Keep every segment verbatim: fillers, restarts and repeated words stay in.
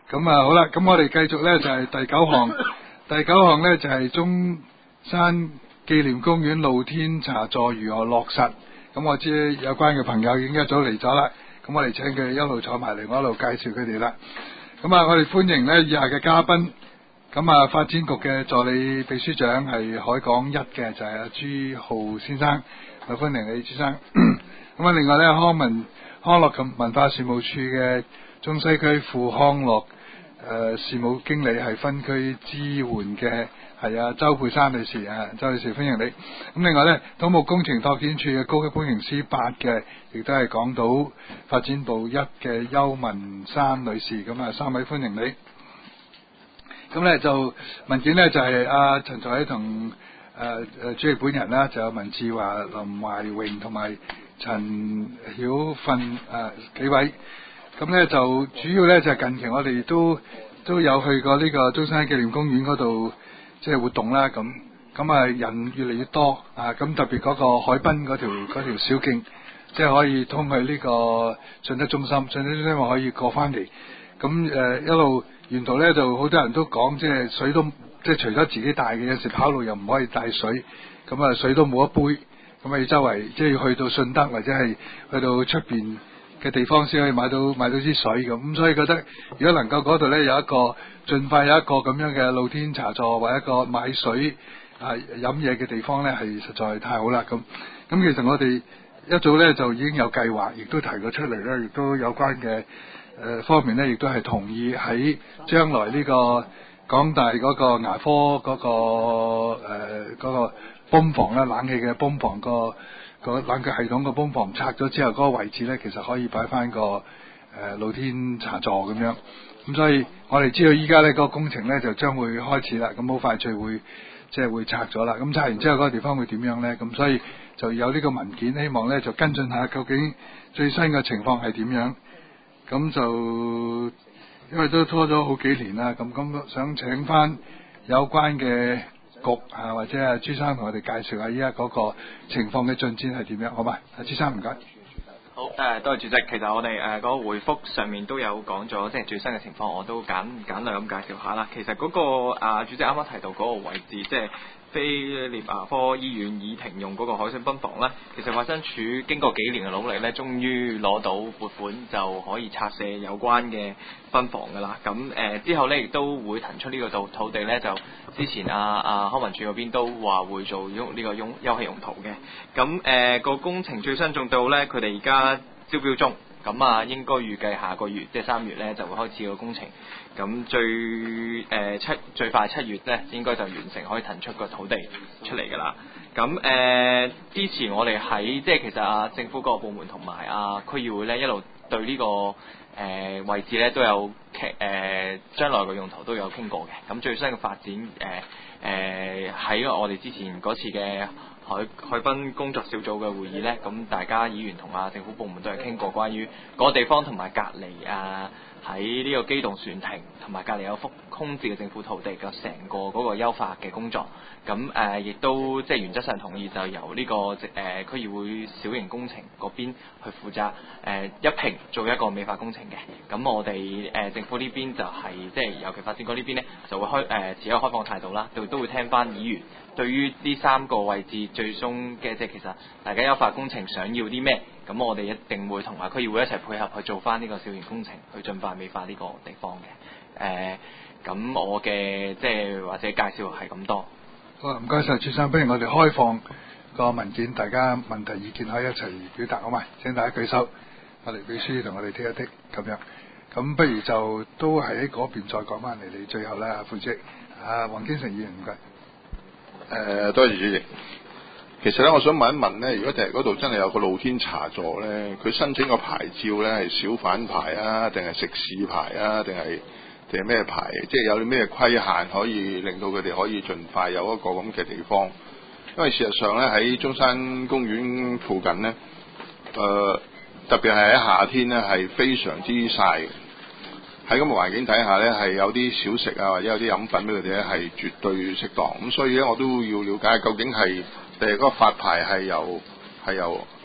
咁啊好啦，咁我哋繼續咧就係、是、第九項，第九項咧就係、是、中山紀念公園露天茶座如何落實。咁我知有關嘅朋友已經一早嚟咗啦，咁我哋請佢哋一路坐埋嚟，我一路介紹佢哋啦。咁啊，我哋歡迎咧以下嘅嘉賓。咁啊，發展局嘅助理秘書長係海港一嘅，就係、是、阿朱浩先生，我歡迎你朱生。咁啊，另外咧康文康樂及文化事務處嘅中西區副康樂誒、呃、事務經理係分區支援嘅係啊周佩珊女士啊，周女士歡迎你。咁另外咧土木工程拓展處嘅高級工程師八嘅，亦都係港島發展部一嘅邱文珊女士，咁啊三位歡迎你。咁咧就文件咧就係阿陳才喜同誒誒主席本人啦，就有文志華、林懷榮同埋陳曉訓誒、呃、幾位。咁咧就主要咧就係、是、近期我哋都都有去過呢個中山紀念公園嗰度即係活動啦。咁咁啊人越嚟越多啊，咁特別嗰個海濱嗰條嗰條小徑，即係可以通去呢個信德中心，信德中心我可以過翻嚟。咁誒、呃、一路沿途咧就好多人都講，即係水都即係除咗自己帶嘅，有時跑路又唔可以帶水，咁啊水都冇一杯，咁啊要周圍即係要去到信德或者係去到出邊嘅地方先可以買到買到支水咁。咁所以覺得如果能夠嗰度咧有一個盡快有一個咁樣嘅露天茶座或者一個買水啊飲嘢嘅地方咧，係實在太好啦。咁咁其實我哋一早咧就已經有計劃，亦都提過出嚟咧，亦都有關嘅。誒、呃、方面咧，亦都係同意喺將來呢個港大嗰個牙科嗰、那個誒嗰、呃那個泵房咧，冷氣嘅泵房個個冷氣系統個泵房拆咗之後，嗰、那個位置咧，其實可以擺翻個誒、呃、露天茶座咁樣。咁所以我哋知道依家咧嗰個工程咧就將會開始啦，咁好快脆會即係會拆咗啦。咁拆完之後嗰個地方會點樣咧？咁所以就有呢個文件，希望咧就跟進下究竟最新嘅情況係點樣。咁就因為都拖咗好幾年啦，咁咁想請翻有關嘅局啊，或者阿朱生同我哋介紹下依家嗰個情況嘅進展係點樣，好嘛？阿朱生唔該。 好誒、呃，多謝主席。其實我哋誒嗰個回覆上面都有講咗，即係最新嘅情況，我都簡簡略咁介紹下啦。其實嗰、嗰個啊主席啱啱提到嗰個位置，即係菲臘牙科醫院已停用嗰個海水泵房咧，其實衛生署經過幾年嘅努力咧，終於攞到撥款就可以拆卸有關嘅泵房噶啦。咁誒、呃、之後咧亦都會騰出呢個土土地咧，就之前啊啊康文署嗰邊都話會做用呢個用休憩用途嘅。咁誒個工程最新進度咧，佢哋而家招標中，咁啊應該預計下個月即係三月咧就會開始個工程。咁最誒、呃、七最快七月咧，應該就完成可以騰出個土地出嚟㗎啦。咁誒、呃、之前我哋喺即係其實啊政府各個部門同埋啊區議會咧一路對呢、這個誒、呃、位置咧都有傾誒將來嘅用途都有傾過嘅。咁最新嘅發展誒誒喺我哋之前嗰次嘅海海濱工作小組嘅會議咧，咁大家議員同啊政府部門都係傾過關於嗰個地方同埋隔離啊。喺呢個機動船艇同埋隔離有幅空置嘅政府土地嘅成個嗰個優化嘅工作，咁誒亦都即係原則上同意就由呢、這個誒、呃、區議會小型工程嗰邊去負責誒、呃、一併做一個美化工程嘅。咁我哋誒、呃、政府呢邊就係、是、即係尤其發展局呢邊咧就會開誒、呃、持一個開放態度啦，都都會聽翻議員對於呢三個位置最終嘅即係其實大家優化工程想要啲咩，咁我哋一定會同埋區議會一齊配合去做翻呢個小型工程，去盡快美化呢個地方嘅。誒、呃，咁我嘅即係或者介紹係咁多。 好，唔該晒朱生，不如我哋開放個文件，大家問題意見可以一齊表達，好嘛？請大家舉手，我哋秘書同我哋剔一剔咁樣。咁不如就都係喺嗰邊再講翻嚟，你最後啦，副主席，啊黃堅成議員唔該。 誒、呃，多謝主席。其實咧，我想問一問咧，如果第日嗰度真係有個露天茶座咧，佢申請個牌照咧係小販牌啊，定係食肆牌啊，定係定係咩牌？即係有啲咩規限可以令到佢哋可以盡快有一個咁嘅地方？因為事實上咧，喺中山公園附近咧，誒、呃、特別係喺夏天咧係非常之曬嘅。喺咁嘅環境底下咧，係有啲小食啊，或者有啲飲品俾佢哋咧，係絕對適當。咁所以咧，我都要了解究竟係誒嗰個發牌係由係由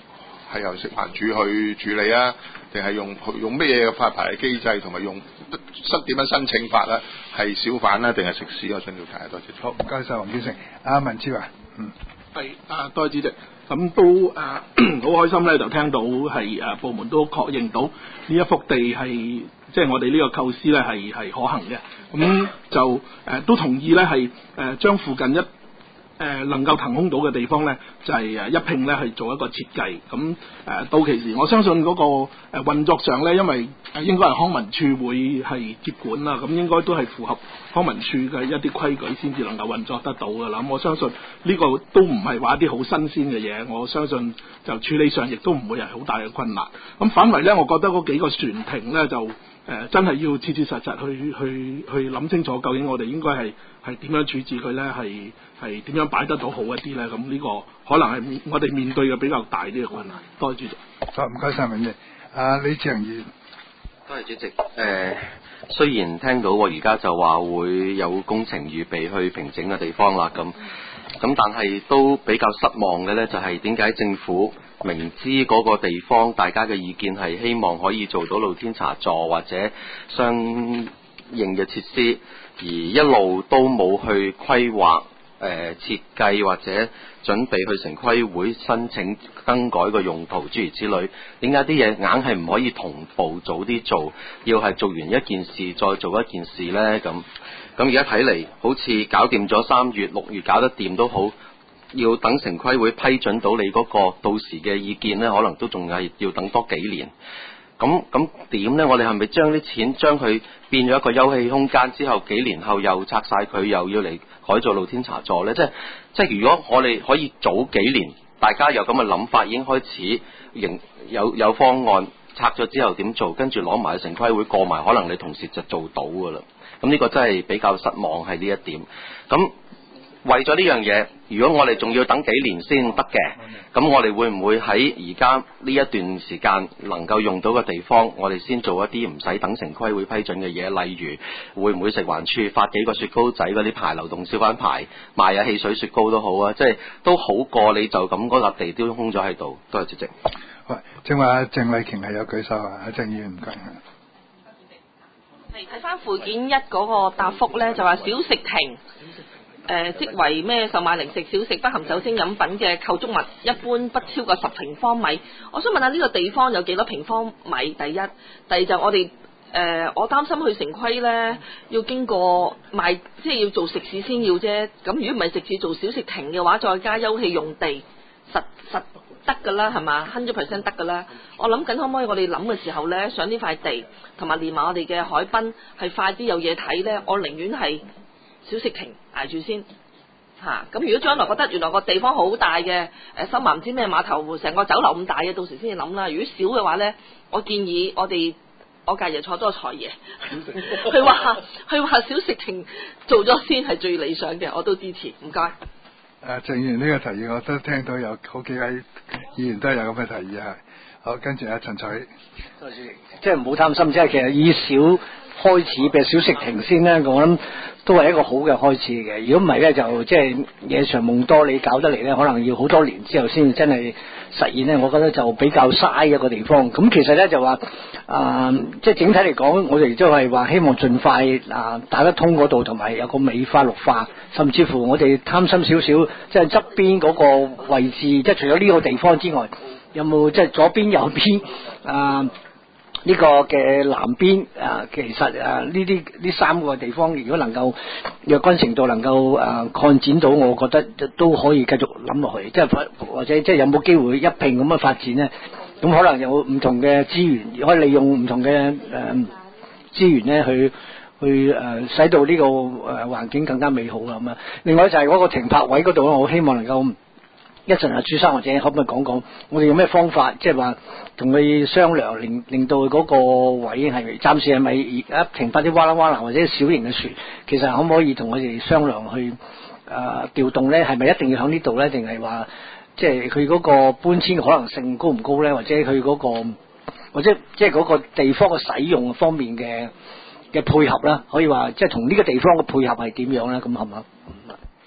係由食環署去處理啊，定係用用咩嘢嘅發牌嘅機制，同埋用申點樣申請法咧？係小販啦，定係食肆？我想了解。多謝。 好，唔該晒黃堅成。阿文超啊，嗯， 係啊，多謝主席。咁都誒好開心咧，就聽到係誒部門都確認到呢一幅地係即係我哋呢個構思咧係係可行嘅。咁就誒、呃、都同意咧係誒將附近一誒、呃、能夠騰空到嘅地方咧，就係、是、誒一併咧係做一個設計。咁誒、呃、到期時，我相信嗰個誒運作上咧，因為誒應該係康文署會係接管啦，咁應該都係符合康文署嘅一啲規矩先至能夠運作得到㗎啦。咁我相信呢個都唔係話一啲好新鮮嘅嘢，我相信就處理上亦都唔會係好大嘅困難。咁反為咧，我覺得嗰幾個船亭咧就誒、呃、真係要切切實實去去去諗清楚，究竟我哋應該係係點樣處置佢咧？係係點樣擺得到好一啲咧？咁呢個可能係我哋面對嘅比較大啲嘅困難。多謝主席。 好，唔該晒文爺。阿李志恒議員。 多謝主席。誒、呃，雖然聽到我而家就話會有工程預備去平整嘅地方啦，咁咁，但係都比較失望嘅呢，就係點解政府明知嗰個地方大家嘅意見係希望可以做到露天茶座或者相應嘅設施，而一路都冇去規劃。誒、呃、設計或者準備去城規會申請更改個用途諸如此類，點解啲嘢硬係唔可以同步早啲做？要係做完一件事再做一件事呢？咁咁而家睇嚟好似搞掂咗三月六月搞得掂都好，要等城規會批准到你嗰個到時嘅意見呢，可能都仲係要等多幾年。咁咁點呢？我哋係咪將啲錢將佢變咗一個休憩空間之後，幾年後又拆晒佢，又要嚟改做露天茶座呢？即係即係如果我哋可以早幾年，大家有咁嘅諗法，已經開始營有有方案拆咗之後點做，跟住攞埋城規會過埋，可能你同時就做到噶啦。咁呢個真係比較失望係呢一點。咁為咗呢樣嘢，如果我哋仲要等幾年先得嘅，咁我哋會唔會喺而家呢一段時間能夠用到嘅地方，我哋先做一啲唔使等城規會批准嘅嘢？例如會唔會食環署發幾個雪糕仔嗰啲牌，流動小販牌賣下汽水雪糕都好啊，即係都好過你就咁嗰笪地都空咗喺度。多謝主席。 喂，正話鄭麗瓊係有舉手啊，阿鄭議員唔該。 係睇翻附件一嗰個答覆咧，就話小食亭。誒、呃，即為咩售賣零食、小食、不含酒精飲品嘅構築物，一般不超過十平方米。我想問下呢個地方有幾多平方米？第一，第二就我哋誒、呃，我擔心去城規咧，要經過賣，即係要做食肆先要啫。咁如果唔係食肆做小食亭嘅話，再加休憩用地，實實得㗎啦，係嘛？hundred percent 得㗎啦。我諗緊可唔可以我哋諗嘅時候咧，上呢塊地同埋連埋我哋嘅海濱係快啲有嘢睇咧，我寧願係。小食亭捱住先嚇，咁、啊、如果將來覺得原來個地方好大嘅，誒深灣唔知咩碼頭，成個酒樓咁大嘅，到時先至諗啦。如果少嘅話咧，我建議我哋我隔日坐多個財爺，佢話佢話小食亭做咗先係最理想嘅，我都支持。唔該。誒鄭議員呢個提議，我都聽到有好幾位議員都有咁嘅提議係。好，跟住阿陳彩。多謝。 即係唔好貪心，即係其實以小開始嘅小食亭先咧，我諗都係一個好嘅開始嘅。如果唔係咧，就即係夜長夢多，你搞得嚟咧，可能要好多年之後先真係實現咧。我覺得就比較嘥一個地方。咁其實咧就話啊、呃，即係整體嚟講，我哋都係話希望盡快啊、呃、打得通嗰度，同埋有個美化綠化，甚至乎我哋貪心少少，即係側邊嗰個位置，即係除咗呢個地方之外，有冇即係左邊右邊啊？呢個嘅南邊啊，其實啊呢啲呢三個地方，如果能夠若干程度能夠啊擴展到，我覺得都可以繼續諗落去，即係或者即係有冇機會一併咁嘅發展咧？咁可能有唔同嘅資源，可以利用唔同嘅誒、呃、資源咧，去去誒、呃、使到呢個誒環境更加美好啦咁啊！另外就係嗰個停泊位嗰度咧，我希望能夠。一陣啊，朱生或者可唔可以講講，我哋用咩方法，即係話同佢商量，令令到嗰個位係暫時係咪而家停泊啲哇啦哇啦或者小型嘅船，其實可唔可以同我哋商量去誒、呃、調動咧？係咪一定要喺呢度咧？定係話即係佢嗰個搬遷嘅可能性高唔高咧？或者佢嗰、嗰個或者即係嗰個地方嘅使用方面嘅嘅配合啦，可以話即係同呢個地方嘅配合係點樣咧？咁係嘛？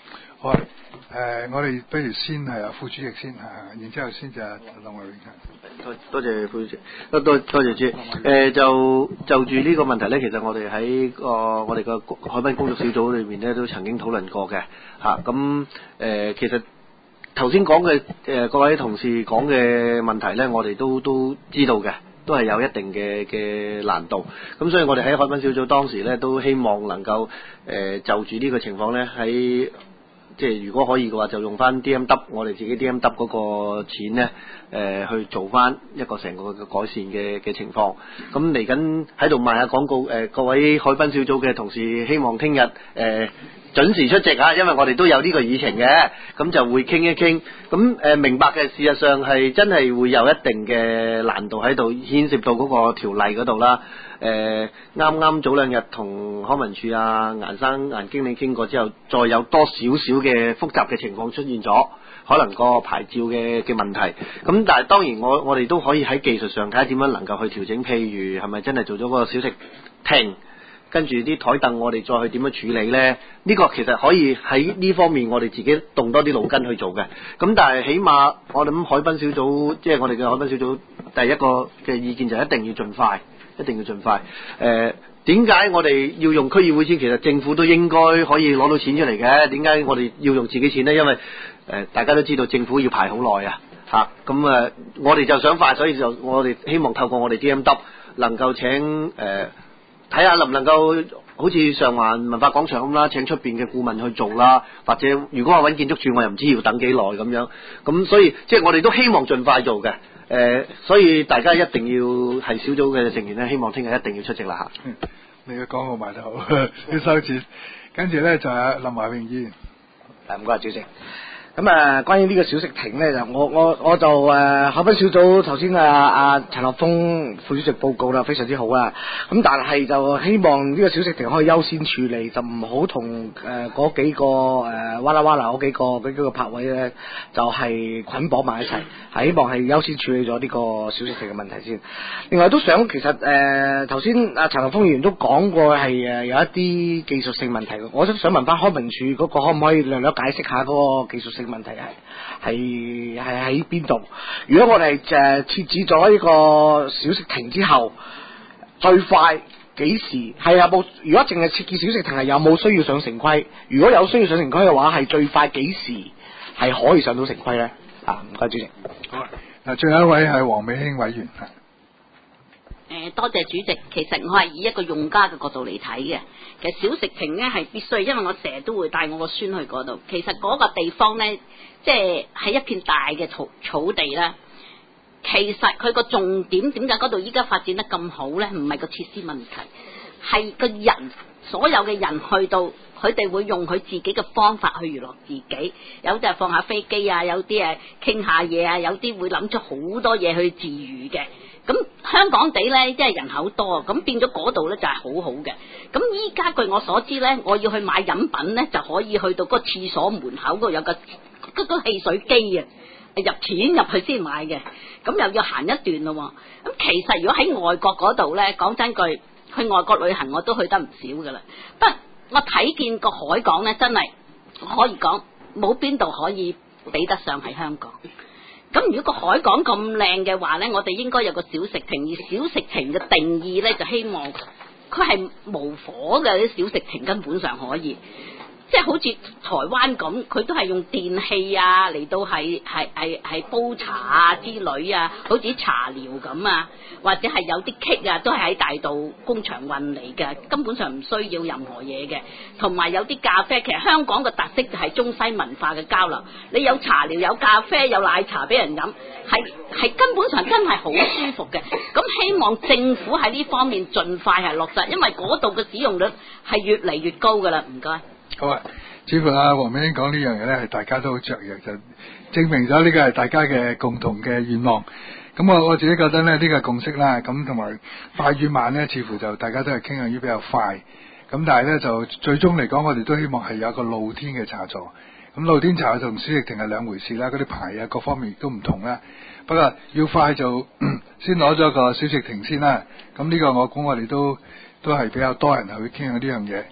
好啊，誒、呃，我哋不如先係啊副主席先嚇，然之後先就係林華榮。 多多謝副主席，多多多謝主席。誒、呃、就就住呢個問題咧，其實我哋喺個我哋個海濱工作小組裏面咧，都曾經討論過嘅嚇。咁、啊、誒、呃、其實頭先講嘅誒各位同事講嘅問題咧，我哋都都知道嘅，都係有一定嘅嘅難度。咁所以我哋喺海濱小組當時咧，都希望能夠誒、呃、就住呢個情況咧喺。即係如果可以嘅話，就用翻 D M W 我哋自己 D M W 嗰個錢咧，誒、呃、去做翻一個成個嘅改善嘅嘅情況。咁嚟緊喺度賣下廣告，誒、呃、各位海濱小組嘅同事，希望聽日誒準時出席啊，因為我哋都有呢個議程嘅，咁就會傾一傾。咁誒、呃、明白嘅，事實上係真係會有一定嘅難度喺度，牽涉到嗰個條例嗰度啦。誒啱啱早兩日同康文署啊顏生顏經理傾過之後，再有多少少嘅複雜嘅情況出現咗，可能個牌照嘅嘅問題。咁但係當然我我哋都可以喺技術上睇下點樣能夠去調整，譬如係咪真係做咗個小食亭，跟住啲台凳我哋再去點樣處理呢？呢、呢個其實可以喺呢方面我哋自己動多啲腦筋去做嘅。咁但係起碼我諗海濱小組，即係我哋嘅海濱小組第一個嘅意見就一定要盡快。一定要盡快。誒點解我哋要用區議會錢？其實政府都應該可以攞到錢出嚟嘅。點解我哋要用自己錢呢？因為誒、呃、大家都知道政府要排好耐啊。嚇咁誒，我哋就想快，所以就我哋希望透過我哋 D M W 能夠請誒睇下能唔能夠好似上環文化廣場咁啦，請出邊嘅顧問去做啦。或者如果我揾建築署，我又唔知要等幾耐咁樣。咁所以即係我哋都希望盡快做嘅。誒、呃，所以大家一定要係小組嘅成員咧，希望聽日一定要出席啦嚇。 嗯，你嘅廣告賣得好，要收錢。跟住咧就係林華榮議員。 誒，唔該，主席。咁啊，關於呢個小食亭咧，就我我我就誒海濱小組頭先啊啊陳學鋒副主席報告啦，非常之好啦。咁但係就希望呢個小食亭可以優先處理，就唔好同誒嗰幾個誒哇啦哇啦嗰幾個嗰幾個泊位咧，就係、是、捆綁埋一齊。係希望係優先處理咗呢個小食亭嘅問題先。另外都想其實誒頭先啊陳學鋒議員都講過係誒有一啲技術性問題，我都想問翻康文署嗰個可唔可以略略解釋下嗰個技術性問題係係係喺邊度？如果我哋誒設置咗呢個小食亭之後，最快幾時係有冇？如果淨係設置小食亭係有冇需要上城規？如果有需要上城規嘅話，係最快幾時係可以上到城規咧？啊，唔該主席。 好，嗱，最後一位係黃美興委員。 誒，多謝主席。其實我係以一個用家嘅角度嚟睇嘅。其實小食亭咧係必須，因為我成日都會帶我個孫去嗰度。其實嗰個地方咧，即係係一片大嘅草草地啦。其實佢個重點點解嗰度依家發展得咁好咧？唔係個設施問題，係個人，所有嘅人去到，佢哋會用佢自己嘅方法去娛樂自己。有啲係放下飛機啊，有啲係傾下嘢啊，有啲會諗出好多嘢去自娛嘅。咁香港地咧，即係人口多，咁變咗嗰度咧就係好好嘅。咁依家據我所知咧，我要去買飲品咧，就可以去到嗰個廁所門口嗰度有個嗰個汽水機啊，入錢入去先買嘅。咁又要行一段咯。咁其實如果喺外國嗰度咧，講真句，去外國旅行我都去得唔少噶啦。不過我睇見個海港咧，真係可以講冇邊度可以比得上喺香港。咁如果個海港咁靚嘅話呢，我哋應該有個小食亭，而小食亭嘅定義呢，就希望佢係無火嘅啲小食亭，根本上可以，即係好似台灣咁，佢都係用電器啊嚟到係係係係煲茶啊之類啊，好似茶寮咁啊，或者係有啲棘啊，都係喺大道工場運嚟嘅，根本上唔需要任何嘢嘅。同埋有啲咖啡，其實香港嘅特色就係中西文化嘅交流。你有茶寮，有咖啡，有奶茶俾人飲，係係根本上真係好舒服嘅。咁希望政府喺呢方面盡快係落實，因為嗰度嘅使用率係越嚟越高噶啦。唔該。 好啊，似乎阿黃美英講呢樣嘢咧，係大家都好雀躍，就證明咗呢個係大家嘅共同嘅願望。咁我我自己覺得咧，呢個係共識啦。咁同埋快與慢咧，似乎就大家都係傾向於比較快。咁但係咧，就最終嚟講，我哋都希望係有一個露天嘅茶座。咁露天茶座同小食亭係兩回事啦，嗰啲牌啊各方面亦都唔同啦。不過要快就先攞咗個小食亭先啦。咁呢個我估我哋都都係比較多人去傾向呢樣嘢。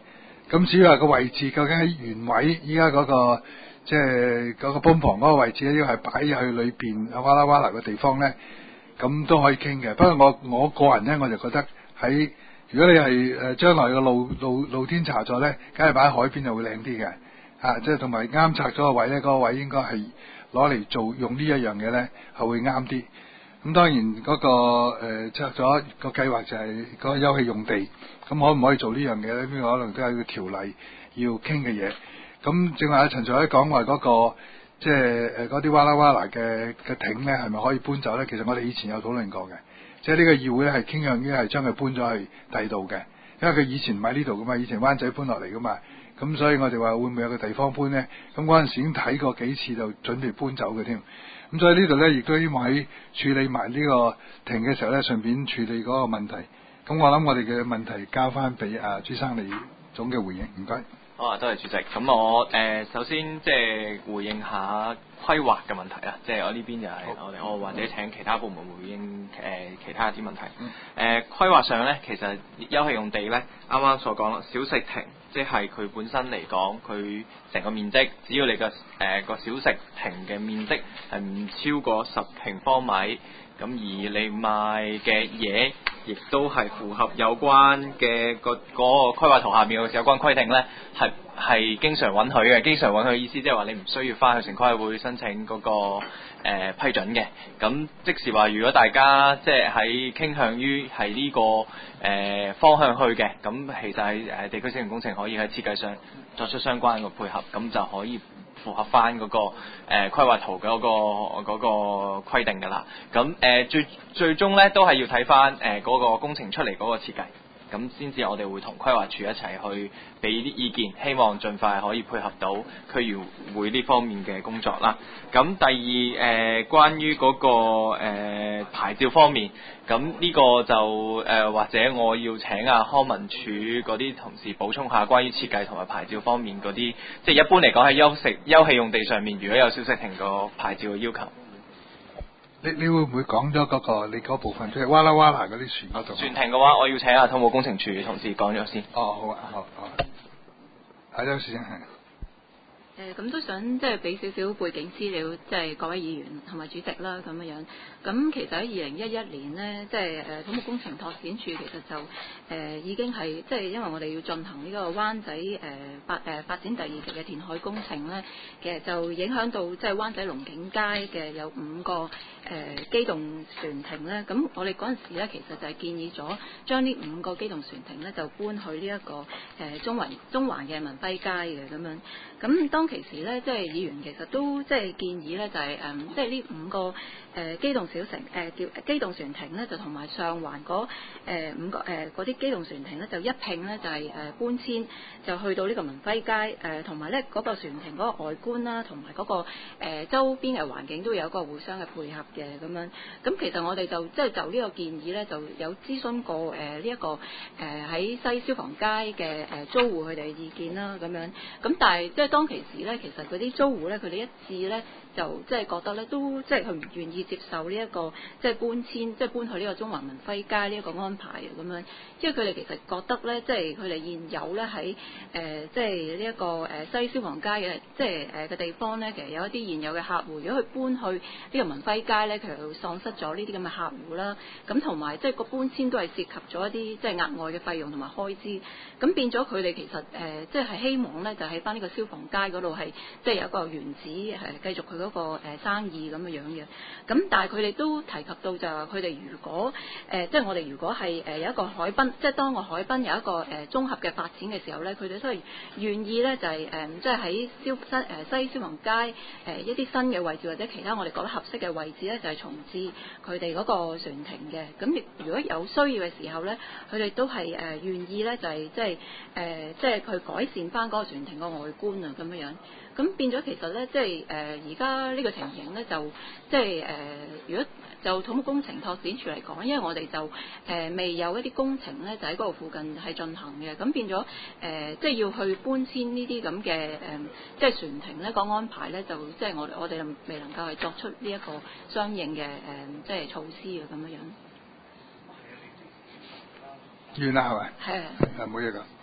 咁至於話個位置究竟喺原位，依家嗰個即係嗰個泵房嗰個位置咧，要係擺入去裏邊哇啦哇啦嘅地方咧，咁都可以傾嘅。不過我我個人咧，我就覺得喺如果你係誒將來個露露露天茶座咧，梗係擺喺海邊就會靚啲嘅，啊，即係同埋啱拆咗個位咧，嗰、嗰個位應該係攞嚟做用呢一樣嘢咧，係會啱啲。咁當然嗰、嗰個、呃、拆咗個計劃就係嗰個休憩用地，咁可唔可以做呢樣嘢咧？呢個可能都係個條例要傾嘅嘢。咁正話阿陳財一講話嗰個即係誒嗰啲哇啦哇啦嘅嘅艇咧，係咪可以搬走咧？其實我哋以前有討論過嘅，即係呢個議會咧係傾向於係將佢搬咗去第二度嘅，因為佢以前唔喺呢度噶嘛，以前灣仔搬落嚟噶嘛，咁所以我哋話會唔會有個地方搬咧？咁嗰陣時已經睇過幾次，就準備搬走嘅添。咁所以呢度咧，亦都希望喺處理埋呢個停嘅時候咧，順便處理嗰個問題。咁我諗我哋嘅問題交翻俾阿朱生你總嘅回應，唔該。 好啊，多謝主席。咁我誒、呃、首先即係回應下規劃嘅問題啦，即係我呢邊就係我哋我或者請其他部門回應誒、呃、其他一啲問題。誒、呃、規劃上咧，其實休憩用地咧，啱啱所講啦，小食亭即係佢本身嚟講，佢成個面積，只要你個誒個小食亭嘅面積係唔超過十平方米。咁而你賣嘅嘢，亦都係符合有關嘅個嗰個規劃圖下面嘅有關規定咧，係係經常允許嘅。經常允許嘅意思即係話你唔需要翻去城規會申請嗰、那個、呃、批准嘅。咁即是話，如果大家即係喺傾向於係呢、這個誒、呃、方向去嘅，咁其實喺誒地區小型工程可以喺設計上作出相關嘅配合，咁就可以符合翻、那、嗰個誒、呃、規劃圖嘅嗰、那個嗰、那個規定㗎啦。咁誒、呃、最最終咧都係要睇翻誒嗰個工程出嚟嗰個設計，咁先至我哋會同規劃署一齊去俾啲意見，希望盡快可以配合到區議會呢方面嘅工作啦。咁第二誒、呃、關於嗰、那個、呃、牌照方面，咁呢個就誒、呃、或者我要請阿康文署嗰啲同事補充下關於設計同埋牌照方面嗰啲，即係一般嚟講喺休息休憩用地上面，如果有小食亭個牌照嘅要求。 你你會唔會講咗嗰個你嗰部分，即係哇啦哇啦嗰啲船嗰度？ 船艇嘅話，我要請阿土木工程處嘅同事講咗先。 哦，好啊，好，好。係有時係。 誒咁都想即係俾少少背景資料，即係各位議員同埋主席啦咁樣樣。咁其實喺二零一一年呢，即係誒土木工程拓展處其實就誒、呃、已經係即係因為我哋要進行呢個灣仔誒、呃、發誒、呃、發展第二期嘅填海工程咧，其實就影響到即係灣仔龍景街嘅有五個誒、呃、機動船艇咧。咁我哋嗰陣時咧，其實就係建議咗將呢五個機動船艇咧就搬去呢、這、一個誒、呃、中環中環嘅文輝街嘅咁樣。咁當其時咧，即係議員其實都即係建議咧，就係、是、誒，即係呢五個誒、呃、機動小城誒叫、呃、機動船艇咧，就同埋上環嗰、呃、五個誒嗰啲機動船艇咧，就一併咧就係、是、誒、呃、搬遷，就去到呢個文輝街誒，同埋咧嗰個船艇嗰個外觀啦，同埋嗰個、呃、周邊嘅環境都有一個互相嘅配合嘅咁樣。咁其實我哋就即係就呢、是、個建議咧，就有諮詢過誒呢一個誒喺、呃、西消防街嘅誒、呃、租戶佢哋嘅意見啦咁樣。咁但係即係當其時咧，其實嗰啲租戶咧，佢哋一致咧就即係覺得咧，都即係佢唔願意接受呢、這、一個即係搬遷，即係搬去呢個中環文輝街呢一個安排嘅咁樣，因為佢哋其實覺得咧，即係佢哋現有咧喺誒即係呢一個誒西消防街嘅即係誒嘅地方咧，其實有一啲現有嘅客戶，如果佢搬去呢個文輝街咧，其實會喪失咗呢啲咁嘅客戶啦。咁同埋即係個搬遷都係涉及咗一啲即係額外嘅費用同埋開支，咁變咗佢哋其實誒即係希望咧，就喺翻呢個消防街嗰度係即係有一個原址係繼續佢嗰個誒生意咁嘅樣嘅。咁但係佢哋都提及到就係話佢哋如果誒即係我哋如果係誒有一個海濱，即係當個海濱有一個誒綜合嘅發展嘅時候咧，佢哋都係願意咧就係誒即係喺消新誒西消防街誒一啲新嘅位置或者其他我哋覺得合適嘅位置咧，就係重置佢哋嗰個船艇嘅。咁亦如果有需要嘅時候咧，佢哋都係誒願意咧就係即係誒即係去改善翻嗰個船艇個外觀啊咁樣樣。咁變咗其實咧，即係誒而家呢個情形咧，就即係誒如果就土木工程拓展處嚟講，因為我哋就誒、呃、未有一啲工程咧，就喺嗰度附近係進行嘅，咁變咗誒、呃、即係要去搬遷呢啲咁嘅誒即係船艇咧，個安排咧就即係我我哋就未能夠係作出呢一個相應嘅誒、呃、即係措施嘅咁樣樣。 完啦係咪？ 係。 係冇嘢㗎。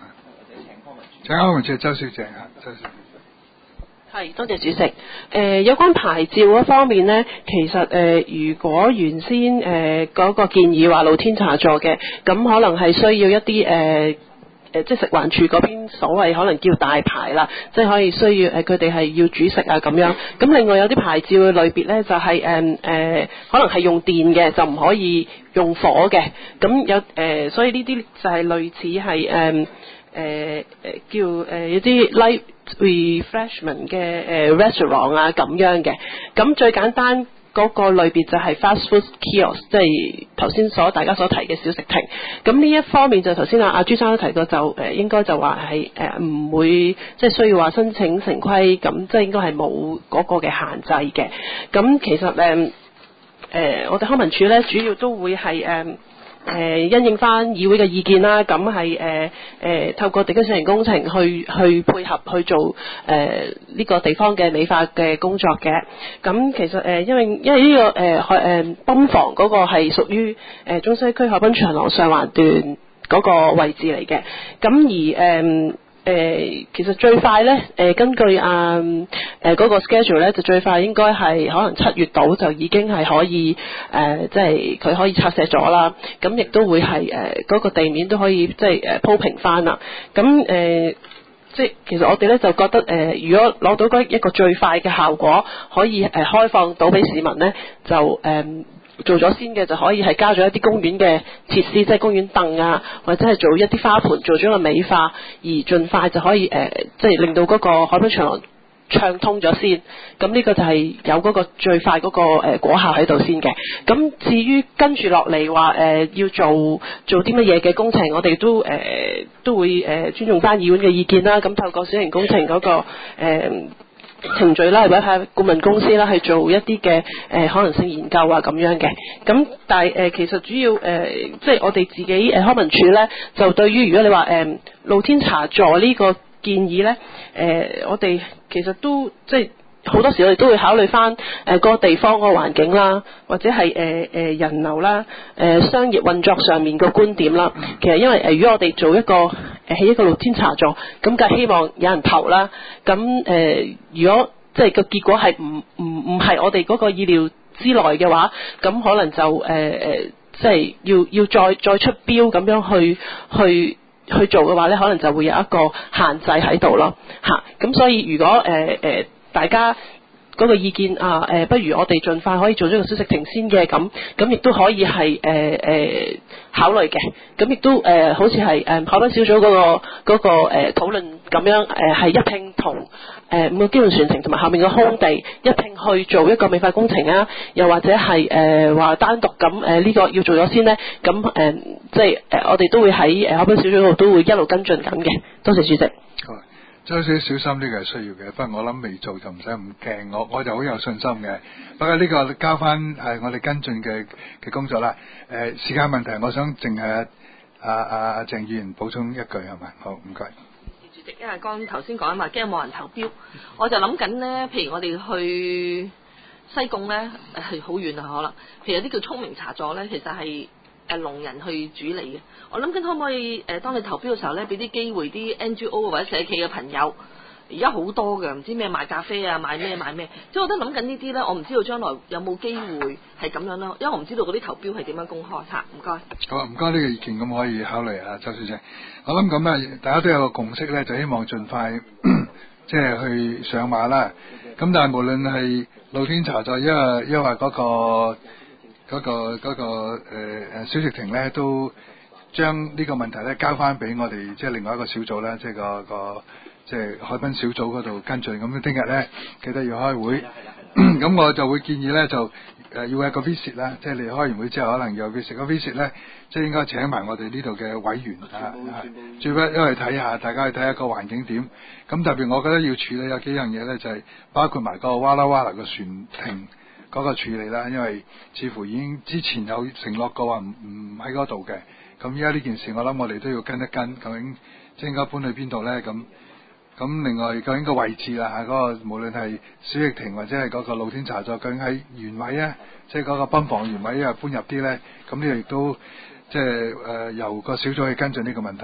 請康文署周小姐啊，周小姐。 係，多謝主席。誒、呃，有關牌照嗰方面呢，其實誒、呃，如果原先誒嗰、呃那個建議話露天茶座嘅，咁可能係需要一啲誒誒，即係食環署嗰邊所謂可能叫大牌啦，即係可以需要誒佢哋係要煮食啊咁樣。咁另外有啲牌照嘅類別呢，就係誒誒，可能係用電嘅，就唔可以用火嘅。咁有誒、呃，所以呢啲就係類似係誒誒誒叫誒、呃、一啲 light refreshment 嘅誒、呃、restaurant 啊咁樣嘅。咁最簡單嗰個類別就係 fast food kiosk， 即係頭先所大家所提嘅小食亭。咁呢一方面就頭先阿阿朱生都提過，就誒、呃、應該就話係誒唔會即係需要話申請成規，咁即係應該係冇嗰個嘅限制嘅。咁其實誒誒、呃、我哋康文署咧主要都會係誒。呃誒、呃、因應翻議會嘅意見啦，咁係誒誒透過地區小型工程去去配合去做誒呢、呃這個地方嘅美化嘅工作嘅。咁其實誒、呃、因為因為呢、這個誒海誒泵房嗰個係屬於誒、呃、中西區海濱長廊上環段嗰個位置嚟嘅。咁而誒。呃誒、呃，其實最快咧，誒、呃、根據啊誒嗰個 schedule 咧，就最快應該係可能七月度就已經係可以誒、呃，即係佢可以拆卸咗啦。咁亦都會係誒嗰個地面都可以即係誒鋪平翻啦。咁誒、呃，即係其實我哋咧就覺得誒、呃，如果攞到嗰一個最快嘅效果，可以誒、呃、開放到俾市民咧，就誒。呃做咗先嘅就可以係加咗一啲公園嘅設施，即係公園凳啊，或者係做一啲花盆，做咗個美化，而盡快就可以誒、呃，即係令到嗰個海濱長廊暢通咗先。咁呢個就係有嗰個最快嗰個誒果效喺度先嘅。咁至於跟住落嚟話誒要做做啲乜嘢嘅工程，我哋都誒、呃、都會誒、呃、尊重翻議會嘅意見啦。咁透過小型工程嗰、那個誒。呃程序啦，或者係顧問公司啦，去做一啲嘅誒可能性研究啊咁樣嘅。咁但係誒、呃、其實主要誒、呃、即係我哋自己誒康文署咧，就對於如果你話誒、呃、露天茶座呢個建議咧，誒、呃、我哋其實都即係好多時我哋都會考慮翻誒個地方個環境啦，或者係誒誒人流啦，誒、呃、商業運作上面個觀點啦。其實因為誒、呃、如果我哋做一個誒起一個露天茶座，咁梗係希望有人投啦。咁誒、呃、如果即係個結果係唔唔唔係我哋嗰個意料之內嘅話，咁可能就誒誒、呃、即係要要再再出標咁樣去去去做嘅話咧，可能就會有一個限制喺度咯嚇。咁所以如果誒誒、呃呃、大家嗰個意見啊誒、呃，不如我哋盡快可以做咗個小食亭先嘅，咁咁亦都可以係誒誒考慮嘅。咁亦都誒、呃、好似係誒海濱小組嗰、那個嗰、那個誒、呃、討論咁樣誒，係、呃、一併同誒五個機動船程同埋後面嘅空地一併去做一個美化工程啊，又或者係誒話單獨咁誒呢個要做咗先咧，咁誒、呃、即係誒、呃、我哋都會喺誒海濱小組度都會一路跟進緊嘅。多謝主席。 周小姐小心，呢個係需要嘅，不過我諗未做就唔使咁驚，我我就好有信心嘅。不過呢個交翻係我哋跟進嘅嘅工作啦。誒、呃、時間問題，我想淨係阿阿阿鄭議員補充一句係咪？好，唔該。 主席，因為剛頭先講啊嘛，驚冇人投標，我就諗緊呢，譬如我哋去西貢呢，係好遠啊，可能譬如有啲叫聰明茶座呢，其實係誒聾人去主理嘅。我諗緊可唔可以誒、呃，當你投標嘅時候呢，俾啲機會啲 N G O 或者社企嘅朋友，而家好多嘅，唔知咩賣咖啡啊，買咩買咩，即係我都諗緊呢啲呢，我唔知道將來有冇機會係咁樣咯，因為我唔知道嗰啲投標係點樣公開嚇。唔該。好啊， 唔該呢個意見，咁可以考慮啊，周小姐。我諗咁啊，大家都有個共識呢，就希望盡快即係去上馬啦。咁但係無論係露天茶座，因為因為嗰個。嗰、那個嗰、那個誒、呃、小食亭咧，都將呢個問題咧交翻俾我哋即係另外一個小組啦，即係個個即係海濱小組嗰度跟進。咁聽日咧記得要開會，咁我就會建議咧就誒、呃、要有個 visit 啦，即係你開完會之後可能有 visit 個 visit 咧，即係應該請埋我哋呢度嘅委員啊，最不因為睇下大家去睇下個環境點。咁特別我覺得要處理有幾樣嘢咧，就係、是、包括埋個哇啦哇啦個船亭。嗰個處理啦，因為似乎已經之前有承諾過話唔唔喺嗰度嘅，咁依家呢件事我諗我哋都要跟一跟，究竟即係應該搬去邊度咧？咁咁另外究竟個位置啦，嗰、嗰個無論係小食亭或者係嗰個露天茶座，究竟喺原位啊，即係嗰個泵房原位啊搬入啲咧？咁呢個亦都即係誒由個小組去跟進呢個問題。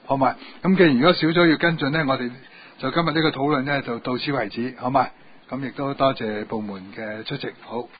好嘛？咁既然如果小組要跟進呢，我哋就今日呢個討論呢，就到此為止，好嘛？咁亦都多謝部門嘅出席，好。